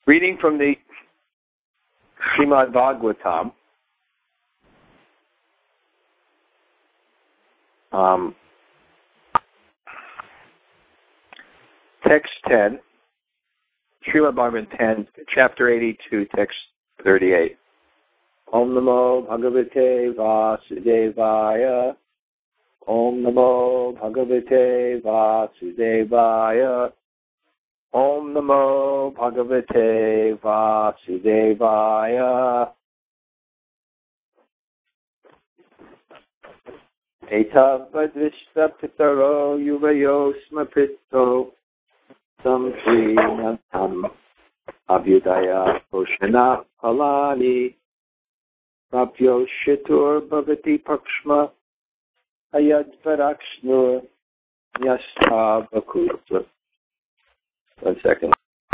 Reading from the Srimad Bhagavatam, text 10, Srimad Bhagavatam 10, chapter 82, text 38. Om Namo Bhagavate Vasudevaya. Om Namo Bhagavate Vasudevaya. Om Namo Bhagavate Vasudevaya. Eta Vadvishta Pitaro Yuvayo Smapito Samsrinantam Abhyudaya Oshana Halani Prapyo Shitur Bhavati Pakshma Ayad Varakshnu Yastha Bhakuta. 1 second.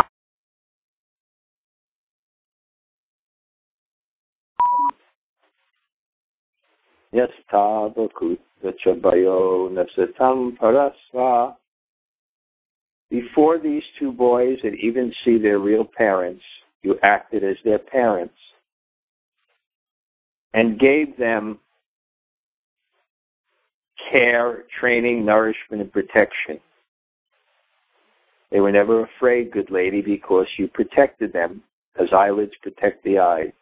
Yastha Bhakuta Chabayo Nasatam Parasva. Before these two boys had even seen their real parents, you acted as their parents and gave them care, training, nourishment, and protection. They were never afraid, good lady, because you protected them as eyelids protect the eye.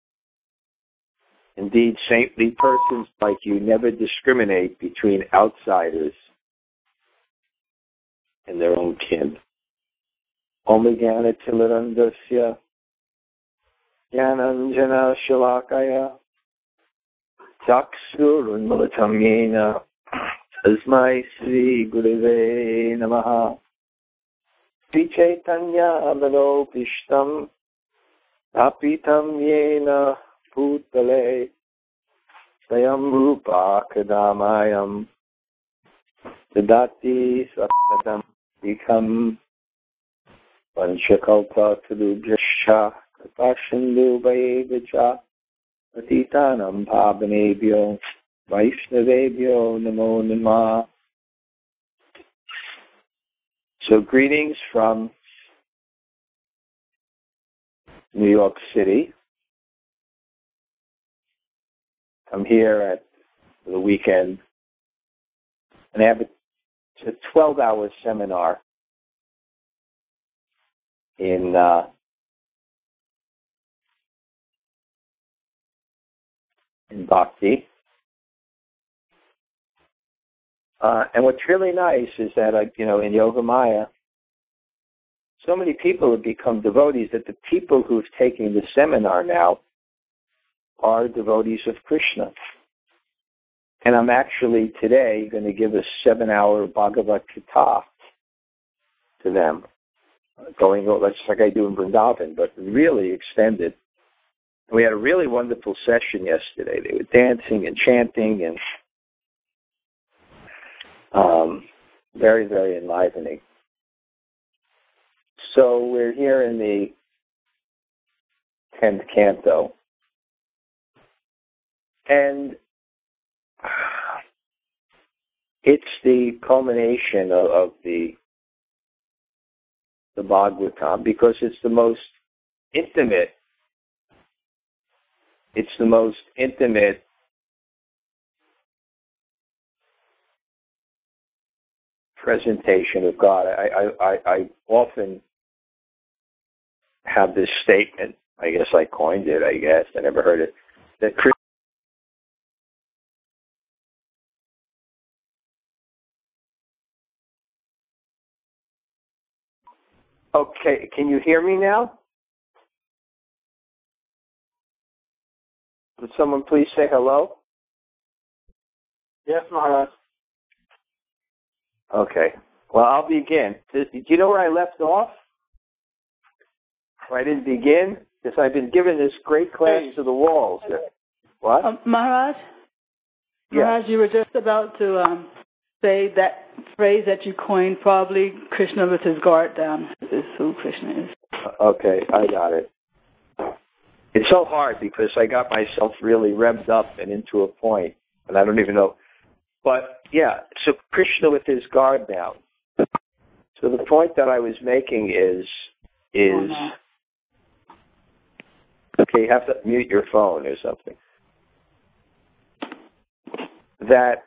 Indeed, saintly persons like you never discriminate between outsiders and their own kin. Om Jnana Timirandasya Jnananjana Shalakaya Chaksurunmulatam Yena Tasmai Sri Gurave Namaha Sri Chaitanya Manopishtam Apitam Yena Bhutale Sayam Rupa Kadamayam Dadati Satadam Vikam Panchakalpa Tudubhyasha Kapashindu Vayevacha Atitanam Pavanebhyo Vaishnavebhyo Namo Namah. So greetings from New York City. I'm here at the weekend and I have a 12-hour seminar in Bhakti. And what's really nice is that, in Yogamaya, so many people have become devotees that the people who've taken the seminar now are devotees of Krishna. And I'm actually today going to give a 7-hour Bhagavad Gita to them, going over, just like I do in Vrindavan, but really extended. We had a really wonderful session yesterday. They were dancing and chanting and very, very enlivening. So we're here in the 10th canto. And it's the culmination of the Bhagavatam because it's the most intimate. It's the most intimate presentation of God. I often have this statement. I guess I coined it. I never heard it. That Okay, can you hear me now? Would someone please say hello? Yes, Maharaj. Okay. Well, I'll begin. Do you know where I left off? Where I didn't begin? Because I've been given this great class to the walls. What? Maharaj? Yes. Maharaj, you were just about to say that phrase that you coined, probably Krishna with his guard down is who Krishna is. Okay, I got it. It's so hard because I got myself really revved up and into a point, and I don't even know. But, yeah, so Krishna with his guard down. So the point that I was making is Okay, you have to mute your phone or something. That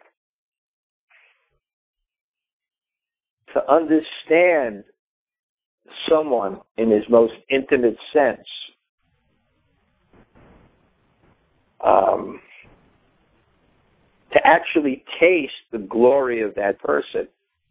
to understand someone in his most intimate sense, to actually taste the glory of that person,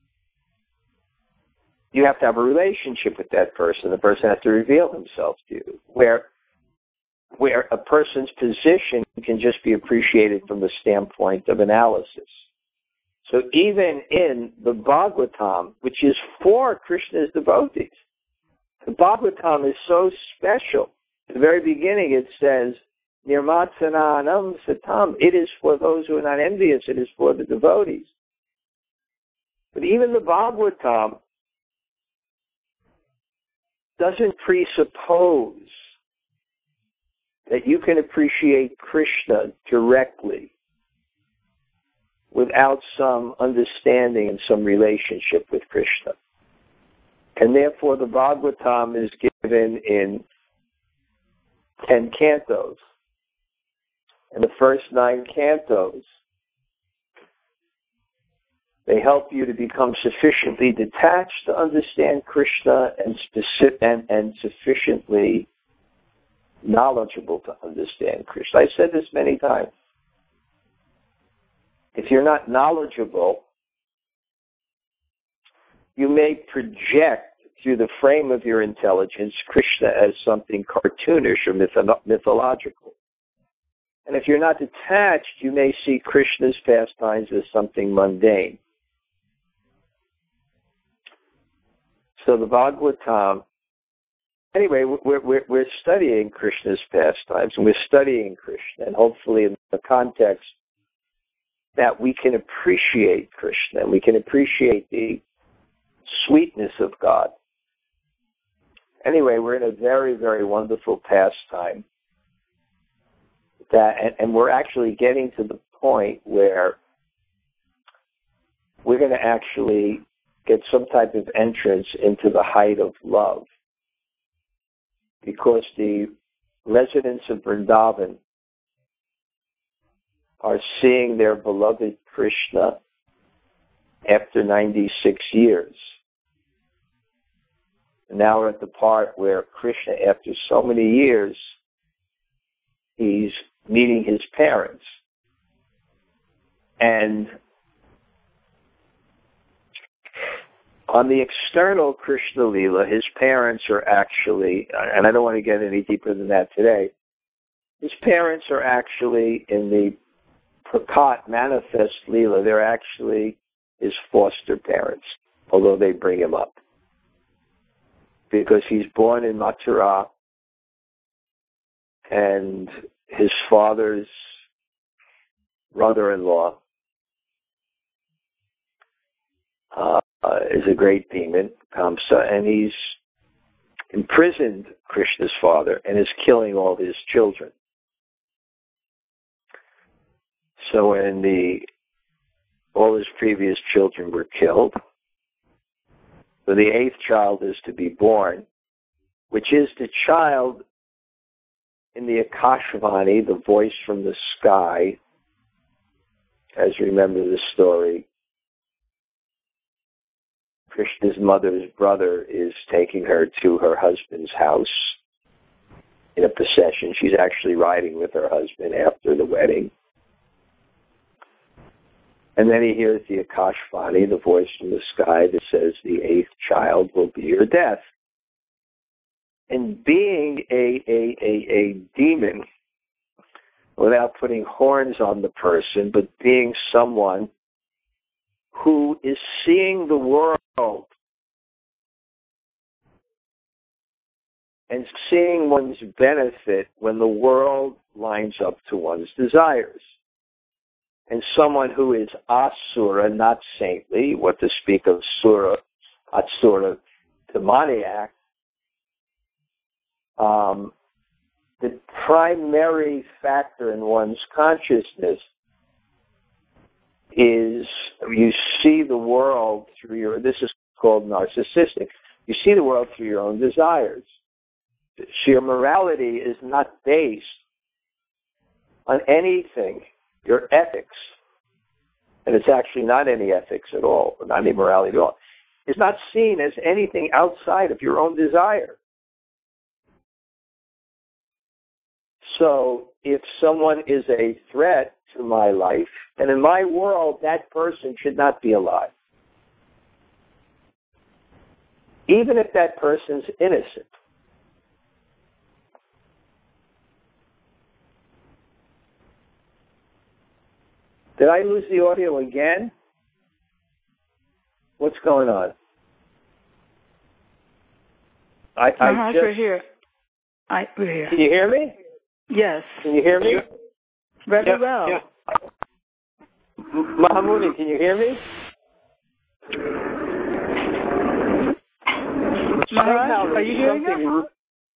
you have to have a relationship with that person. The person has to reveal himself to you, where a person's position can just be appreciated from the standpoint of analysis. So even in the Bhagavatam, which is for Krishna's devotees, the Bhagavatam is so special. At the very beginning it says, Nirmatsananam Satam. It is for those who are not envious. It is for the devotees. But even the Bhagavatam doesn't presuppose that you can appreciate Krishna directly without some understanding and some relationship with Krishna. And therefore the Bhagavatam is given in 10 cantos. And the first 9 cantos, they help you to become sufficiently detached to understand Krishna and sufficiently knowledgeable to understand Krishna. I've said this many times. If you're not knowledgeable, you may project through the frame of your intelligence Krishna as something cartoonish or mythological. And if you're not detached, you may see Krishna's pastimes as something mundane. So the Bhagavatam, anyway, we're studying Krishna's pastimes, and we're studying Krishna, and hopefully in the context that we can appreciate Krishna, and we can appreciate the sweetness of God. Anyway, we're in a very, very wonderful pastime. And we're actually getting to the point where we're going to actually get some type of entrance into the height of love, because the residents of Vrindavan are seeing their beloved Krishna after 96 years. And now we're at the part where Krishna, after so many years, he's meeting his parents. And on the external Krishna Leela, his parents are actually, and I don't want to get any deeper than that today, his parents are actually in the Prakat manifest Leela, they're actually his foster parents, although they bring him up. Because he's born in Mathura, and his father's brother-in-law is a great demon, Kamsa, and he's imprisoned Krishna's father and is killing all his children. So when all his previous children were killed, so the 8th child is to be born, which is the child in the Akashvani, the voice from the sky. As you remember the story, Krishna's mother's brother is taking her to her husband's house in a procession. She's actually riding with her husband after the wedding. And then he hears the Akashvani, the voice from the sky that says the 8th child will be your death. And being a demon, without putting horns on the person, but being someone who is seeing the world and seeing one's benefit when the world lines up to one's desires. And someone who is asura, not saintly, what to speak of sura, asura, demoniac, the primary factor in one's consciousness is you see the world through this is called narcissistic, you see the world through your own desires. So your morality is not based on anything, your ethics, and it's actually not any ethics at all, not any morality at all, is not seen as anything outside of your own desire. So if someone is a threat to my life, then in my world, that person should not be alive. Even if that person's innocent. Did I lose the audio again? What's going on? We're here. We're here. Can you hear me? Yes. Can you hear me? Very well. Yeah. Mahamuni, can you hear me? Maharaj, are you hearing us?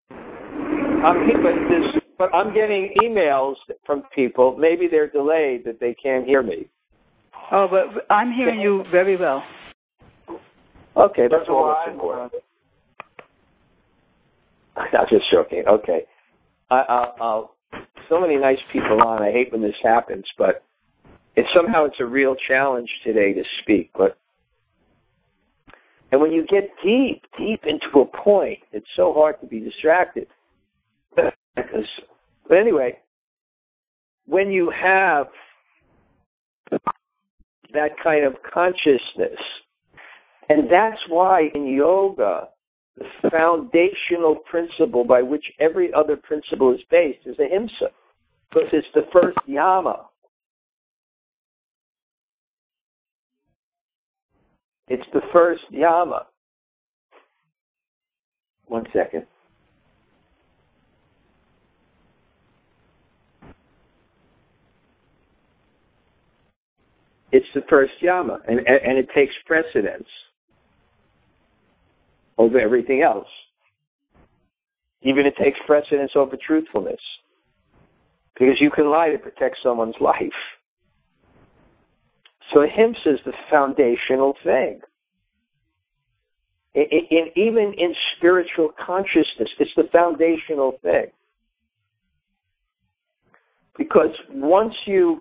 But I'm getting emails from people. Maybe they're delayed that they can't hear me. Oh, but I'm hearing you very well. Okay, that's all that's important. I'm just joking. Okay. So many nice people on. I hate when this happens, but somehow it's a real challenge today to speak. And when you get deep into a point, it's so hard to be distracted. But anyway, when you have that kind of consciousness, and that's why in yoga, the foundational principle by which every other principle is based is ahimsa, because it's the first yama. It's the first yama. One second. It's the first yama, and it takes precedence over everything else. Even it takes precedence over truthfulness, because you can lie to protect someone's life. So ahimsa is the foundational thing. Even in spiritual consciousness, it's the foundational thing. Because once you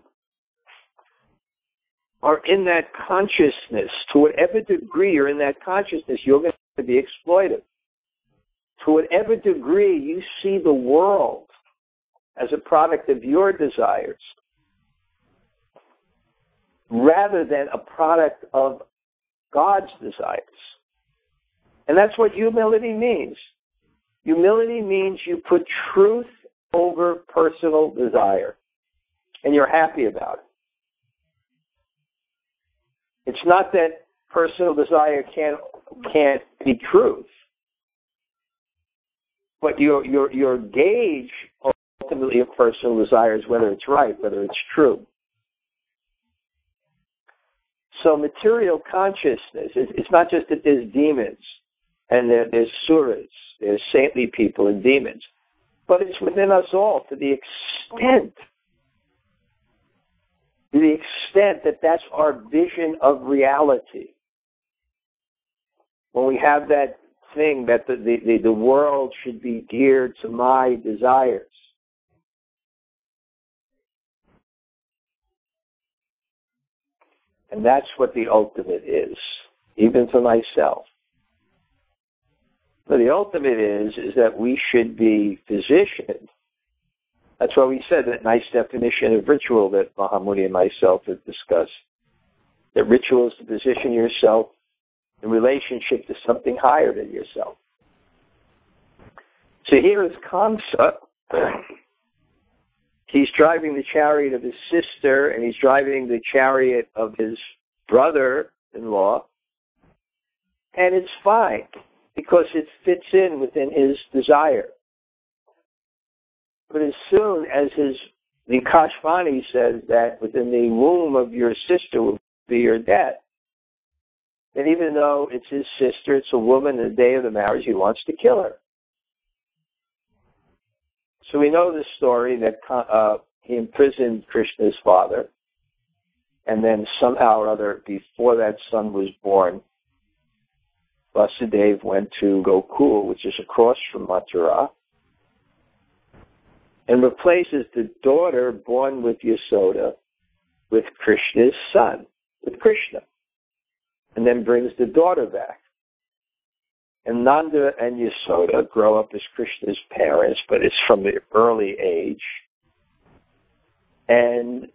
are in that consciousness, to whatever degree you're in that consciousness, you're going to be exploited. To whatever degree you see the world as a product of your desires, rather than a product of God's desires. And that's what humility means. Humility means you put truth over personal desire, and you're happy about it. It's not that personal desire can't be truth, but your gauge ultimately of personal desire is whether it's right, whether it's true. So material consciousness, it's not just that there's demons and there's suras, there's saintly people and demons, but it's within us all to the extent that that's our vision of reality. When we have that thing that the world should be geared to my desires. And that's what the ultimate is, even for myself. But the ultimate is that we should be positioned. That's why we said that nice definition of ritual that Mahamuni and myself have discussed. That ritual is to position yourself in relationship to something higher than yourself. So here is Kamsa. He's driving the chariot of his sister, and he's driving the chariot of his brother-in-law. And it's fine, because it fits in within his desire. But as soon as the Kashvani says that within the womb of your sister will be your death, then even though it's his sister, it's a woman, the day of the marriage, he wants to kill her. So we know the story that he imprisoned Krishna's father, and then somehow or other, before that son was born, Vasudeva went to Gokul, which is across from Mathura, and replaces the daughter born with Yasoda with Krishna's son, with Krishna, and then brings the daughter back. And Nanda and Yasoda grow up as Krishna's parents, but it's from the early age. And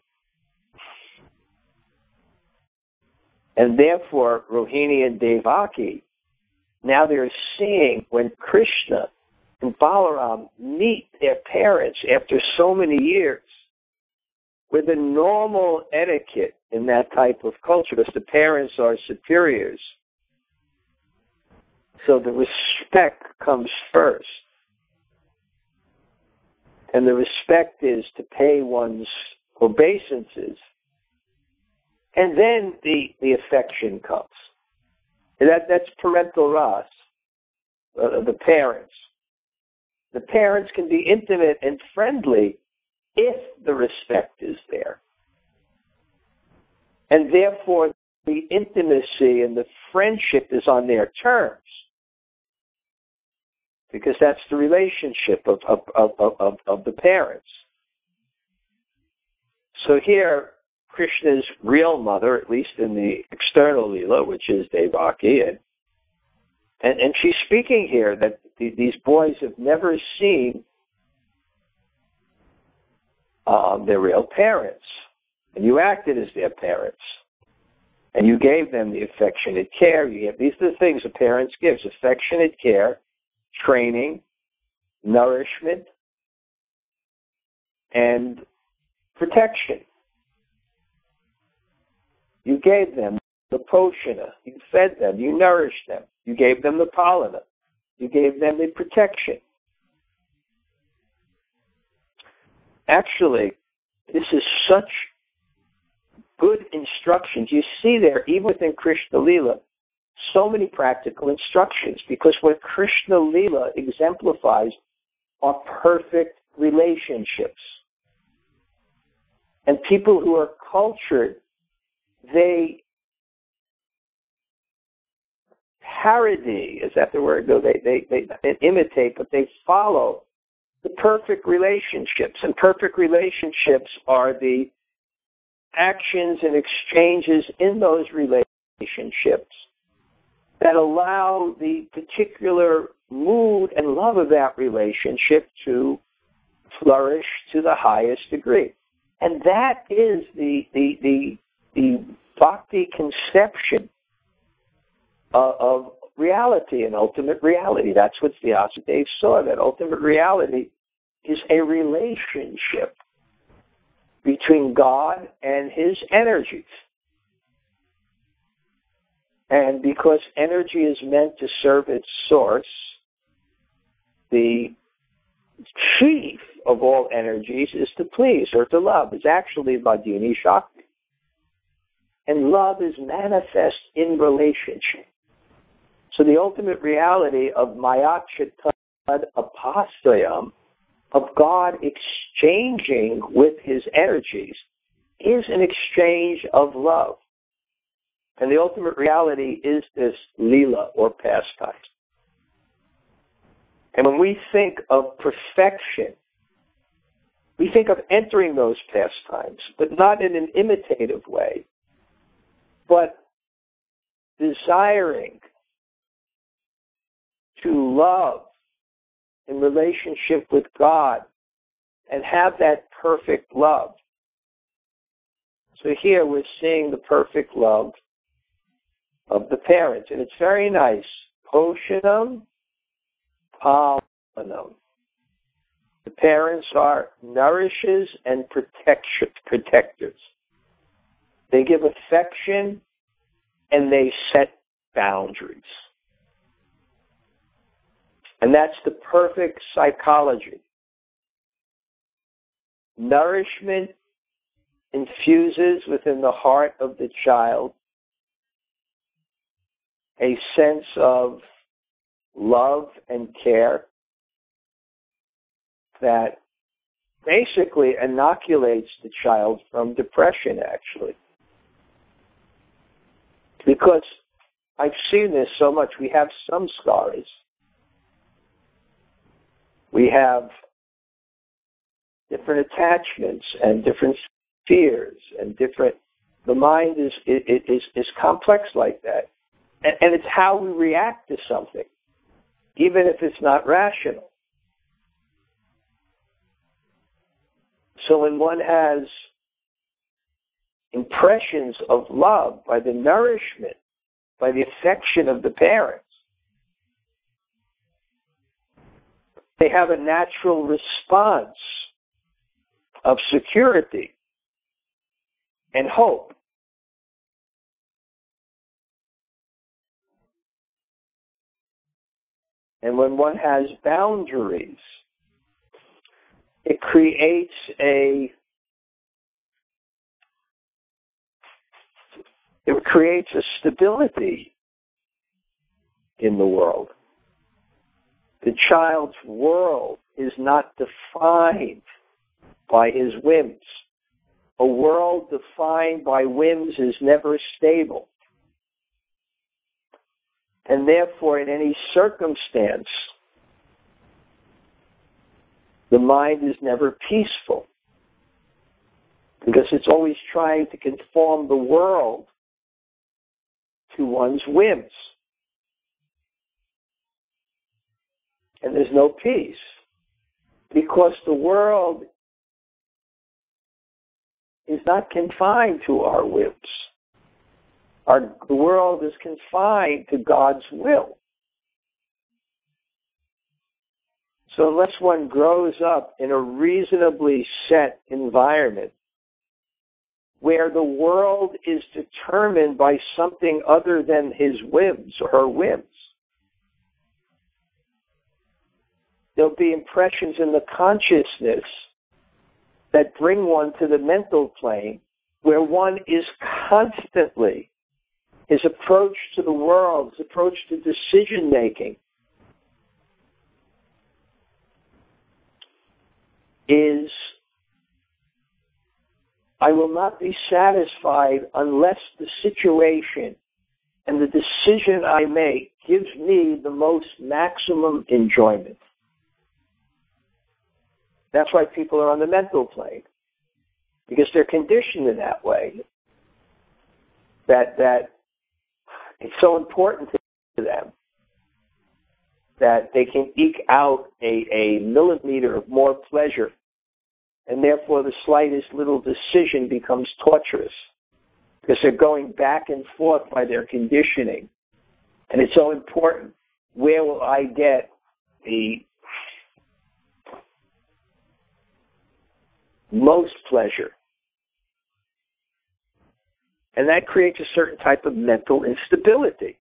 therefore, Rohini and Devaki, now they're seeing when Krishna and Balaram meet their parents after so many years, with the normal etiquette in that type of culture, because the parents are superiors. So the respect comes first. And the respect is to pay one's obeisances. And then the affection comes. And that's parental ras, the parents. The parents can be intimate and friendly if the respect is there. And therefore, the intimacy and the friendship is on their terms. Because that's the relationship of the parents. So here, Krishna's real mother, at least in the external Leela, which is Devaki, and she's speaking here that these boys have never seen their real parents. And you acted as their parents. And you gave them the affectionate care. These are the things a parent gives: affectionate care, training, nourishment, and protection. You gave them the poshana. You fed them. You nourished them. You gave them the palana. You gave them the protection. Actually, this is such good instructions. You see there, even within Krishna Leela, so many practical instructions, because what Krishna Leela exemplifies are perfect relationships. And people who are cultured, they parody, is that the word? No, they imitate, but they follow the perfect relationships. And perfect relationships are the actions and exchanges in those relationships that allow the particular mood and love of that relationship to flourish to the highest degree. And that is the bhakti conception of reality and ultimate reality. That's what Vyasadeva saw, that ultimate reality is a relationship between God and his energies. And because energy is meant to serve its source, the chief of all energies is to please or to love. It's actually Vadini Shakti. And love is manifest in relationship. So the ultimate reality of Mayat Chitad Apastayam, of God exchanging with his energies, is an exchange of love. And the ultimate reality is this Leela, or pastime. And when we think of perfection, we think of entering those pastimes, but not in an imitative way, but desiring to love in relationship with God and have that perfect love. So here we're seeing the perfect love of the parents, and it's very nice. Poshanam, palanam. The parents are nourishers and protectors. They give affection and they set boundaries. And that's the perfect psychology. Nourishment infuses within the heart of the child a sense of love and care that basically inoculates the child from depression, actually. Because I've seen this so much. We have some scholars. We have different attachments and different fears and different. The mind is complex like that, and it's how we react to something, even if it's not rational. So when one has impressions of love by the nourishment, by the affection of the parents, they have a natural response of security and hope. And when one has boundaries, it creates a stability in the world. The child's world is not defined by his whims. A world defined by whims is never stable. And therefore, in any circumstance, the mind is never peaceful, because it's always trying to conform the world to one's whims. And there's no peace, because the world is not confined to our whims. The world is confined to God's will. So unless one grows up in a reasonably set environment where the world is determined by something other than his whims or her whims, there'll be impressions in the consciousness that bring one to the mental plane where one is constantly, his approach to the world, his approach to decision-making is, I will not be satisfied unless the situation and the decision I make gives me the most maximum enjoyment. That's why people are on the mental plane, because they're conditioned in that way. That it's so important to them that they can eke out a millimeter of more pleasure, and therefore the slightest little decision becomes torturous, because they're going back and forth by their conditioning. And it's so important. Where will I get the most pleasure? And that creates a certain type of mental instability.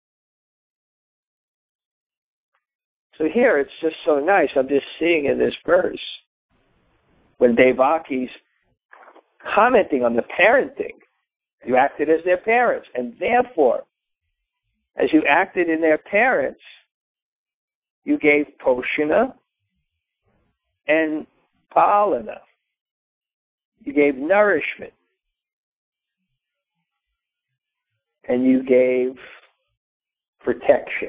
So here it's just so nice. I'm just seeing in this verse when Devaki's commenting on the parenting. You acted as their parents, and therefore, as you acted in their parents, you gave Poshana and Palana. You gave nourishment. And you gave protection.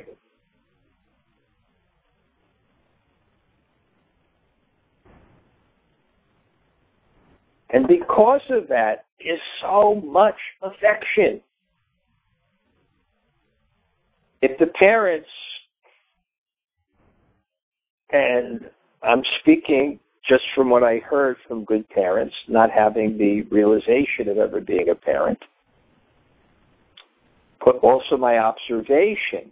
And because of that is so much affection. If the parents, and I'm speaking just from what I heard from good parents, not having the realization of ever being a parent, but also my observation,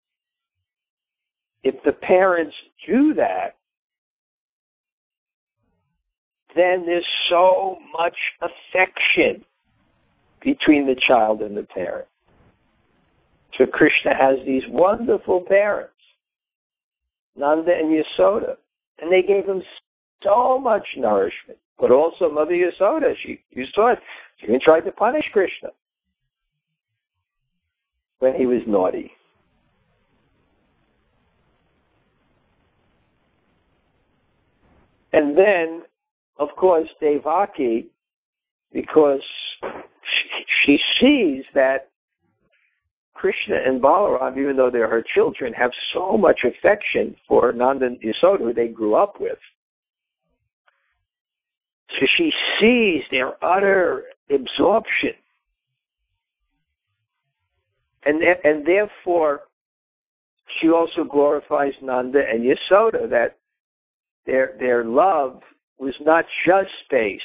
if the parents do that, then there's so much affection between the child and the parent. So Krishna has these wonderful parents, Nanda and Yasoda, and they gave him so much nourishment. But also Mother Yasoda, you saw it, she even tried to punish Krishna when he was naughty. And then, of course, Devaki, because she sees that Krishna and Balaram, even though they're her children, have so much affection for Nanda and Yasoda, who they grew up with. So she sees their utter absorption. And therefore, she also glorifies Nanda and Yasoda, that their love was not just based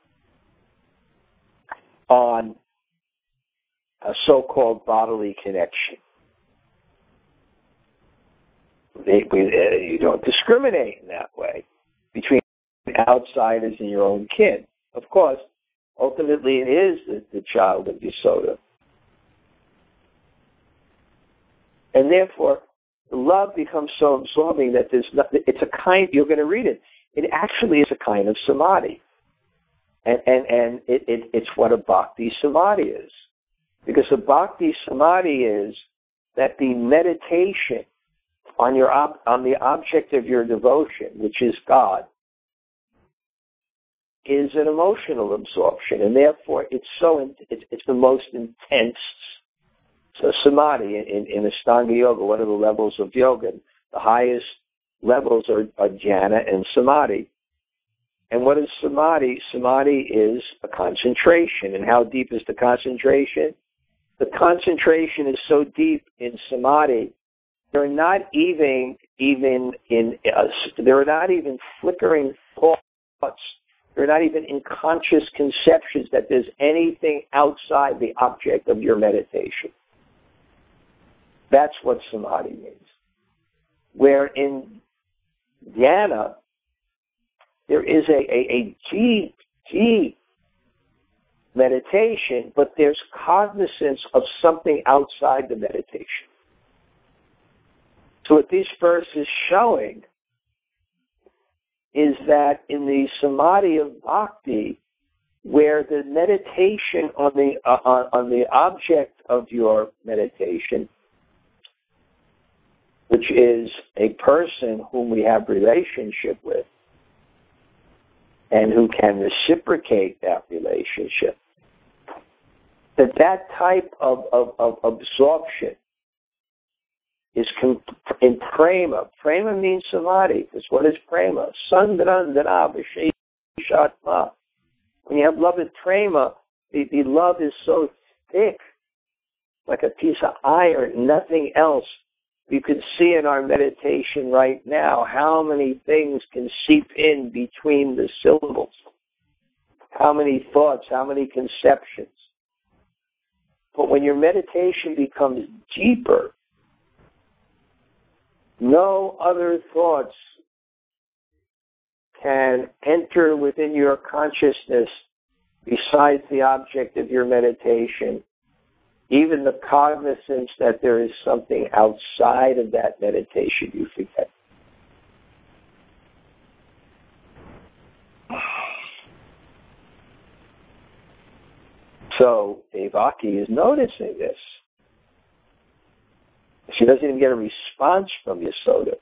on a so-called bodily connection. You don't discriminate in that way between outsiders and your own kin. Of course, ultimately it is the child of Yasoda. And therefore, love becomes so absorbing that it's a kind, you're going to read it, it actually is a kind of samadhi. And it's what a bhakti samadhi is. Because a bhakti samadhi is that the meditation on the object of your devotion, which is God, is an emotional absorption, and therefore it's the most intense. So samadhi in Ashtanga Yoga, one of the levels of yoga, the highest levels are jhana and samadhi. And what is samadhi? Samadhi is a concentration. And how deep is the concentration? The concentration is so deep in samadhi, there are not even flickering thoughts. There are not even unconscious conceptions that there's anything outside the object of your meditation. That's what samadhi means. Where in dhyana, there is a deep, deep meditation, but there's cognizance of something outside the meditation. So what this verse is showing is that in the samadhi of bhakti, where the meditation on the object of your meditation, which is a person whom we have relationship with, and who can reciprocate that relationship, that type of absorption is in prema. Prema means samadhi. Because what is prema? Sandranandana Vishatma. When you have love with prema, the love is so thick, like a piece of iron, nothing else. You can see in our meditation right now how many things can seep in between the syllables. How many thoughts, how many conceptions. But when your meditation becomes deeper, no other thoughts can enter within your consciousness besides the object of your meditation. Even the cognizance that there is something outside of that meditation, you forget. So Devaki is noticing this. She doesn't even get a response from Yasoda.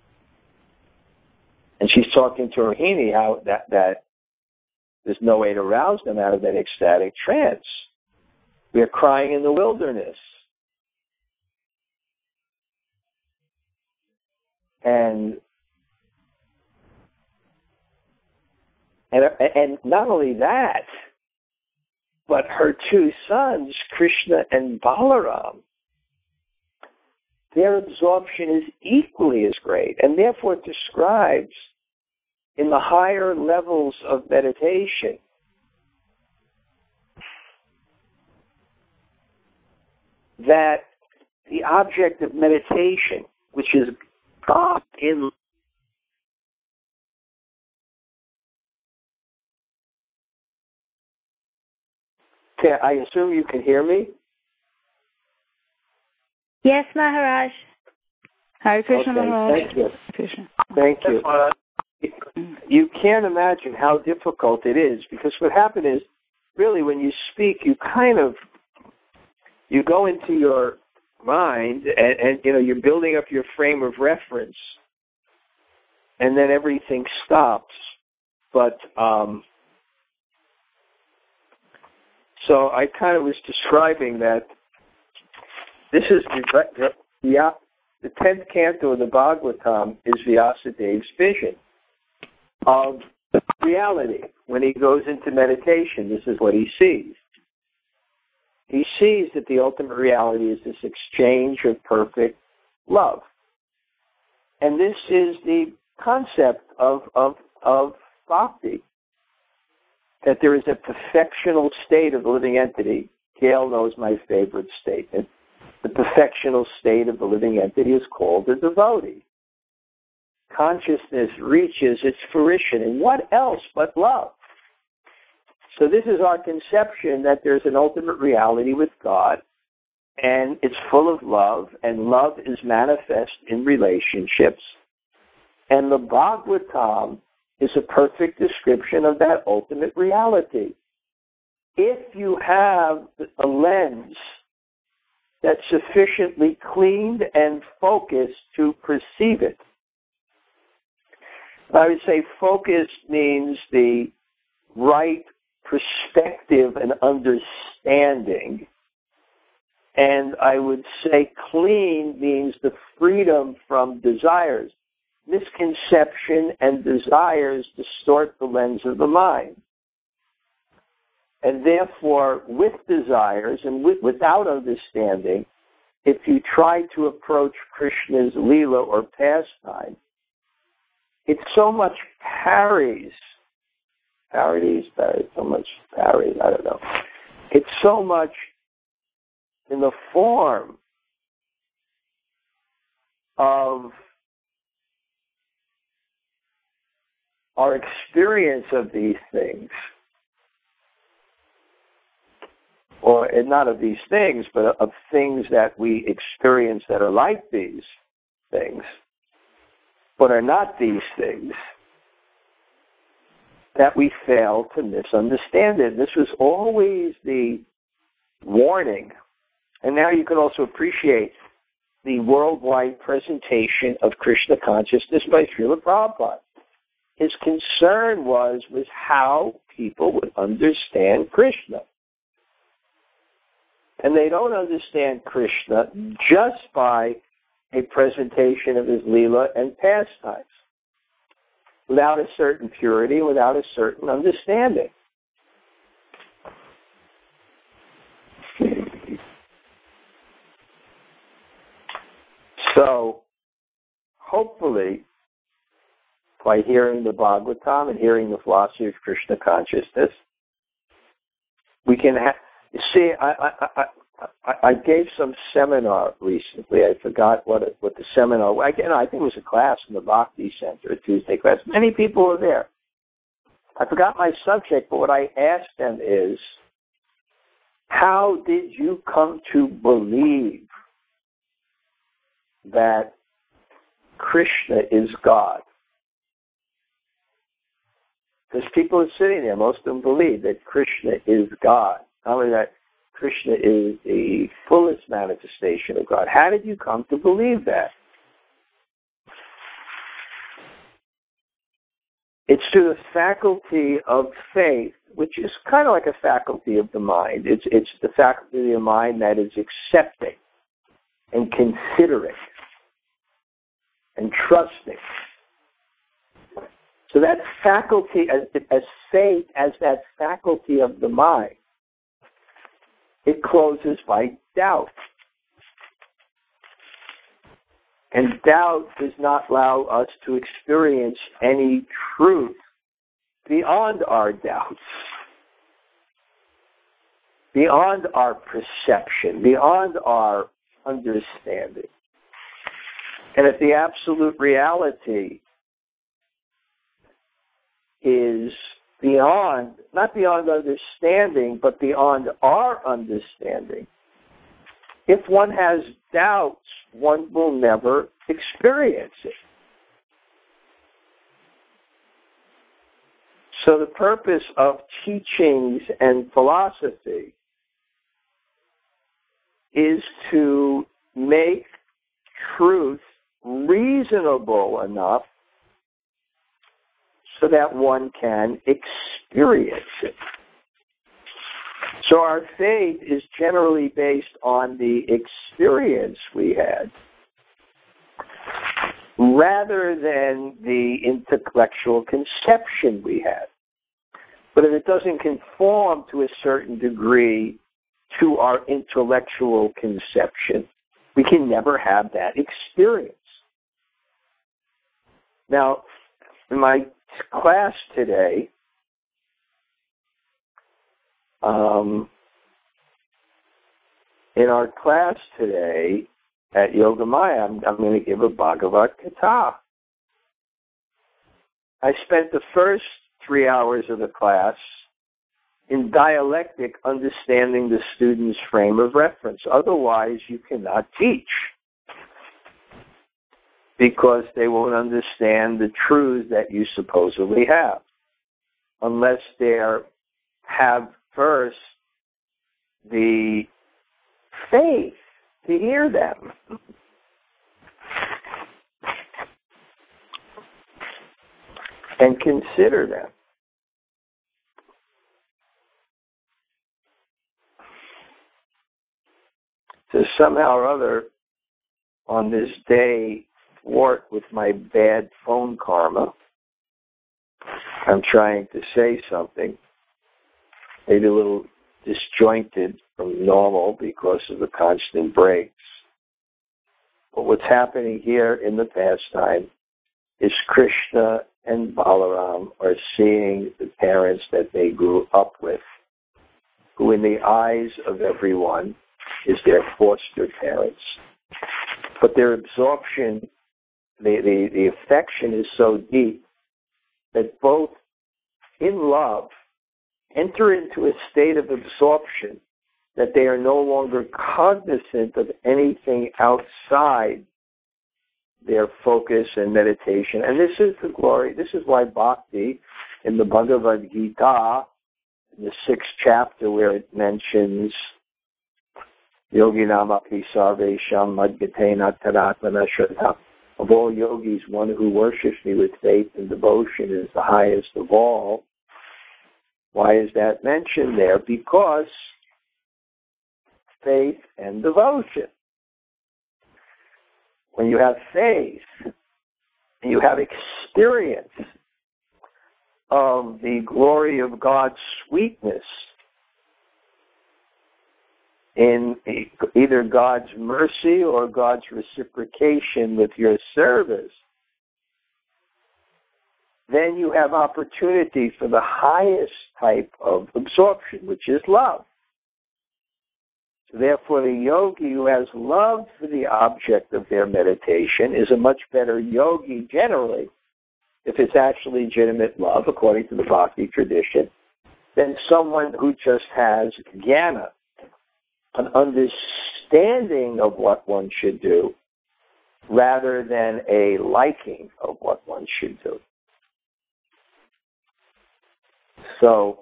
And she's talking to Rohini how that there's no way to rouse them out of that ecstatic trance. We are crying in the wilderness. And not only that, but her two sons, Krishna and Balaram, their absorption is equally as great, and therefore it describes in the higher levels of meditation that the object of meditation, which is God in I assume you can hear me? Yes, Maharaj. Hare Krishna, okay, Maharaj. thank you. Krishna. Thank you. You can't imagine how difficult it is, because what happened is, really, when you speak, you go into your mind, and you're building up your frame of reference, and then everything stops. But so I kind of was describing that this is the 10th canto of the Bhagavatam is Vyasadeva's vision of reality. When he goes into meditation, this is what he sees. He sees that the ultimate reality is this exchange of perfect love. And this is the concept of bhakti, that there is a perfectional state of the living entity. Gail knows my favorite statement. The perfectional state of the living entity is called a devotee. Consciousness reaches its fruition in what else but love? So this is our conception that there's an ultimate reality with God, and it's full of love, and love is manifest in relationships. And the Bhagavatam is a perfect description of that ultimate reality. If you have a lens that's sufficiently cleaned and focused to perceive it, I would say focused means the right perspective and understanding. And I would say clean means the freedom from desires. Misconception and desires distort the lens of the mind. And therefore, with desires and without understanding, if you try to approach Krishna's Leela or pastime, it so much parries, I don't know. It's so much in the form of our experience of these things, or not of these things, but of things that we experience that are like these things, but are not these things, that we fail to misunderstand it. This was always the warning. And now you can also appreciate the worldwide presentation of Krishna consciousness by Srila Prabhupada. His concern was how people would understand Krishna. And they don't understand Krishna just by a presentation of his Leela and pastimes, without a certain purity, without a certain understanding. So, hopefully, by hearing the Bhagavatam and hearing the philosophy of Krishna consciousness, we can see. I gave some seminar recently. I forgot what the seminar was. Again, I think it was a class in the Bhakti Center, a Tuesday class. Many people were there. I forgot my subject, but what I asked them is, how did you come to believe that Krishna is God? Because people are sitting there, most of them believe that Krishna is God. Not only that, Krishna is the fullest manifestation of God. How did you come to believe that? It's through the faculty of faith, which is kind of like a faculty of the mind. It's the faculty of the mind that is accepting and considering and trusting. So that faculty, as faith, as that faculty of the mind, it closes by doubt. And doubt does not allow us to experience any truth beyond our doubts, beyond our perception, beyond our understanding. And if the absolute reality is beyond, not beyond understanding, but beyond our understanding, if one has doubts, one will never experience it. So the purpose of teachings and philosophy is to make truth reasonable enough so that one can experience it. So our faith is generally based on the experience we had, rather than the intellectual conception we had. But if it doesn't conform to a certain degree to our intellectual conception, we can never have that experience. Now, in my class today, at Yogamaya, I'm going to give a Bhagavad Gita. I spent the first 3 hours of the class in dialectic, understanding the student's frame of reference. Otherwise, you cannot teach, because they won't understand the truths that you supposedly have, unless they have first the faith to hear them. And consider them. So somehow or other, on this day, thwart with my bad phone karma, I'm trying to say something, maybe a little disjointed from normal because of the constant breaks. But what's happening here in the pastime is Krishna and Balaram are seeing the parents that they grew up with, who in the eyes of everyone is their foster parents. But their absorption, the affection is so deep that both in love enter into a state of absorption that they are no longer cognizant of anything outside their focus and meditation. And this is the glory. This is why Bhakti, in the Bhagavad Gita, in the 6th chapter, where it mentions Yoginam api sarvesham madhyatena taratmana shraddha. Of all yogis, one who worships me with faith and devotion is the highest of all. Why is that mentioned there? Because faith and devotion. When you have faith and you have experience of the glory of God's sweetness in either God's mercy or God's reciprocation with your service, then you have opportunity for the highest type of absorption, which is love. So therefore, the yogi who has love for the object of their meditation is a much better yogi generally, if it's actually legitimate love, according to the Bhakti tradition, than someone who just has jnana, an understanding of what one should do, rather than a liking of what one should do. So,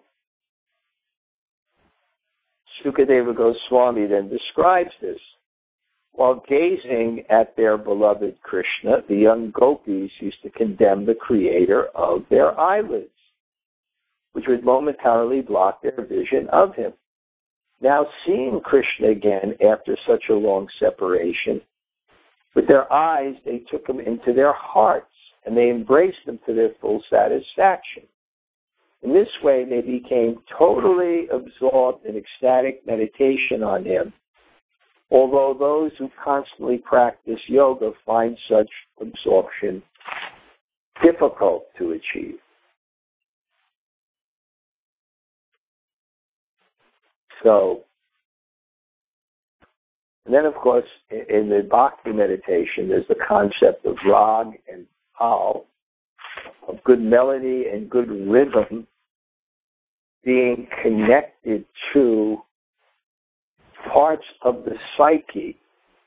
Sukadeva Goswami then describes this. While gazing at their beloved Krishna, the young gopis used to condemn the creator of their eyelids, which would momentarily block their vision of him. Now, seeing Krishna again after such a long separation, with their eyes they took him into their hearts, and they embraced him to their full satisfaction. In this way, they became totally absorbed in ecstatic meditation on him, although those who constantly practice yoga find such absorption difficult to achieve. So, and then of course, in the Bhakti meditation, there's the concept of rag and tal, of good melody and good rhythm being connected to parts of the psyche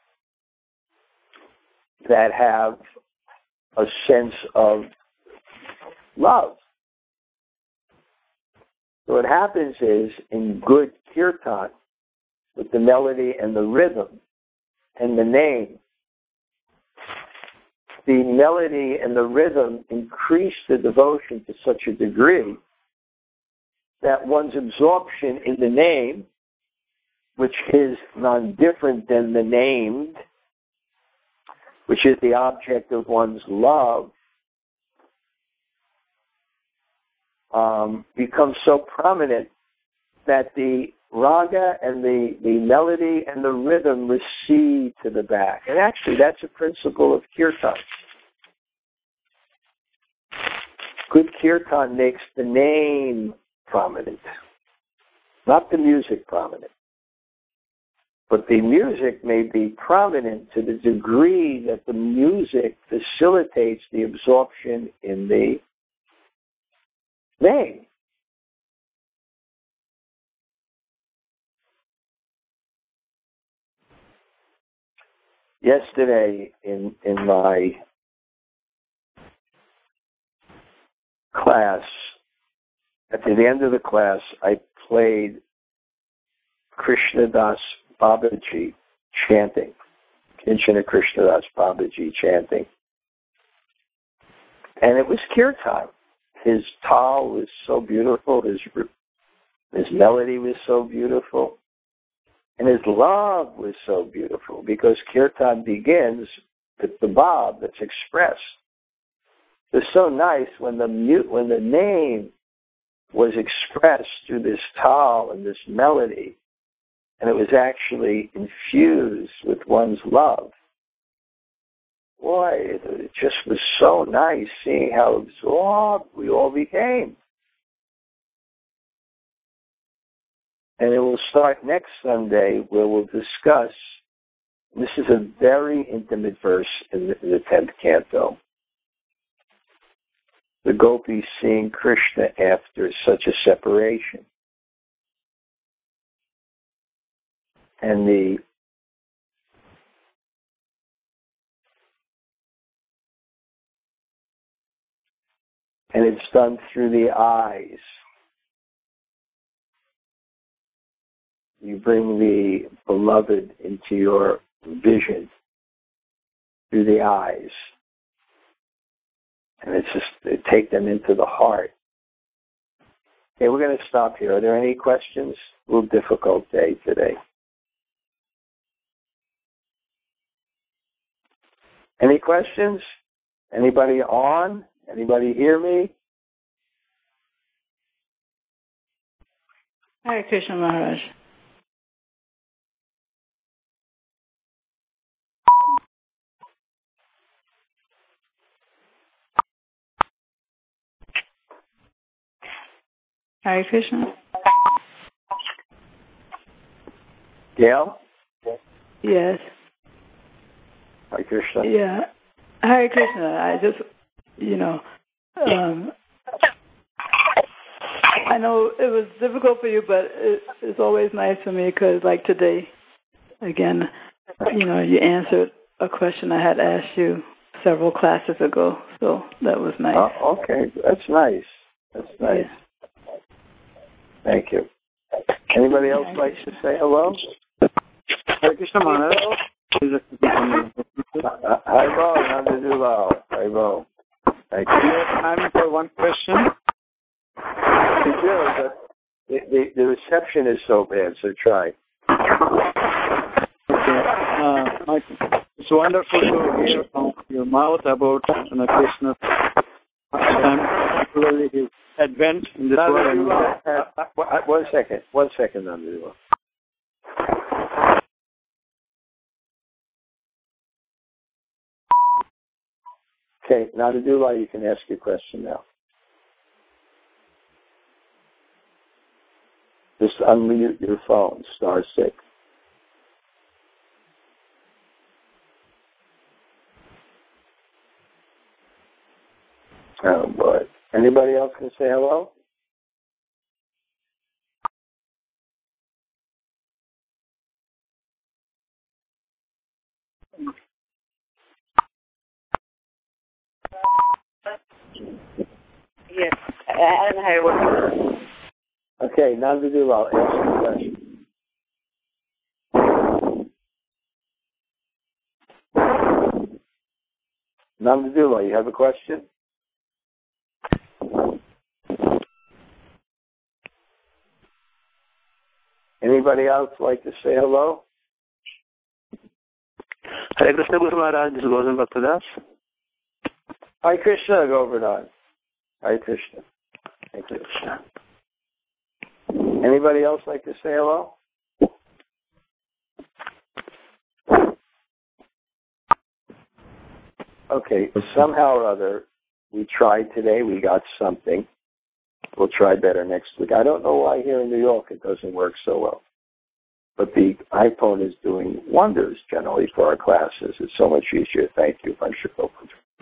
that have a sense of love. So what happens is, in good kirtan, with the melody and the rhythm and the name, the melody and the rhythm increase the devotion to such a degree that one's absorption in the name, which is none different than the named, which is the object of one's love, becomes so prominent that the raga and the melody and the rhythm recede to the back. And actually, that's a principle of kirtan. Good kirtan makes the name prominent, not the music prominent. But the music may be prominent to the degree that the music facilitates the absorption in the name. Yesterday in my class, at the end of the class, I played Krishnadas Babaji chanting, Kinchana Krishnadas Babaji chanting. And it was kirtan. His tal was so beautiful, his melody was so beautiful, and his love was so beautiful, because kirtan begins with the bhav that's expressed. It was so nice when the name was expressed through this tal and this melody, and it was actually infused with one's love. Boy, it just was so nice seeing how absorbed we all became. And it will start next Sunday, where we'll discuss, this is a very intimate verse in the 10th canto, the gopis seeing Krishna after such a separation. And it's done through the eyes. You bring the beloved into your vision through the eyes. And it's just take them into the heart. Okay, we're going to stop here. Are there any questions? A little difficult day today. Any questions? Anybody on? Anybody hear me? Hare Krishna Maharaj. Hare Krishna. Gail? Yes. Hare Krishna. Yeah. Hare Krishna. I just, I know it was difficult for you, but it's always nice for me because, like today, again, you answered a question I had asked you several classes ago, so that was nice. Oh, okay. That's nice. That's nice. Yeah. Thank you. Anybody else like to say hello? Hare Krishna Maharaj. Hi, Bo. Nandadulal. Hi, Bo. Thank you. Do you have time for one question? We do, but the reception is so bad, so try. Okay. It's wonderful to hear from your mouth about Krishna, particularly his advent in this world. One second, Nandadulal. Okay, Nandadulal, you can ask your question now. Just unmute your phone, *6. Oh, boy. Anybody else can say hello? Yes, I don't know what. Okay, Nandadulal, ask your question. Nandadulal, you have a question? Anybody else like to say hello? Hare Krishna Guru Maharaj, this is Gosam Bhaktadas. Hare Krishna, Govardhan. Hare Krishna. Thank you. Anybody else like to say hello? Okay, somehow or other, we tried today. We got something. We'll try better next week. I don't know why here in New York it doesn't work so well. But the iPhone is doing wonders generally for our classes. It's so much easier. Thank you, Vanshikopa.